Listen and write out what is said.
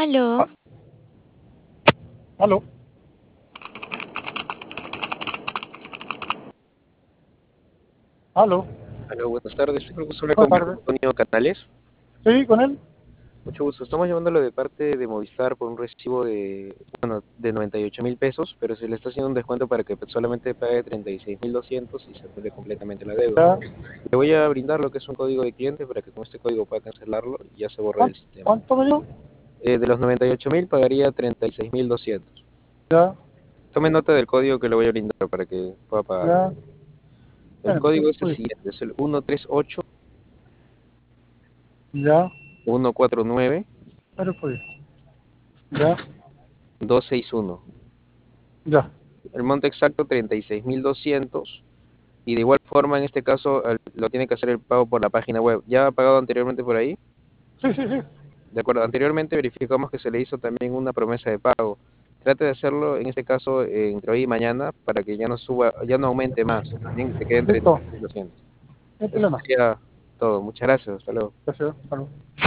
Aló, Ah, aló, aló, Hola, buenas tardes. Tengo el gusto de hablar buenas con tardes. Marco Antonio Canales. Sí, con él. Mucho gusto. Estamos llamándolo de parte de Movistar por un recibo de 98.000 pesos, pero se le está haciendo un descuento para que solamente pague 36.200 y se anule completamente la deuda. Ya. Le voy a brindar lo que es un código de cliente para que con este código pueda cancelarlo y ya se borre del ¿Cuánto, sistema. cuánto me dio? De los 98.000 pagaría 36.200. Ya, Tome nota del código que le voy a brindar para que pueda pagarlo. ya. El Pues, código es el pues, siguiente, es el 138 ya, 149 pues, ya, 261. ya. El monto exacto 36.200 y de igual forma en este caso lo tiene que hacer el pago por la página web. ¿Ya ha pagado anteriormente por ahí? Sí, sí, sí. De acuerdo, anteriormente verificamos que se le hizo también una promesa de pago. Trate de hacerlo en este caso entre hoy y mañana para que ya no suba, ya no aumente más, bien, se quede en Listo, 36.200. no hay Eso problema. sería todo. Muchas gracias. Hasta luego. Gracias, hasta luego.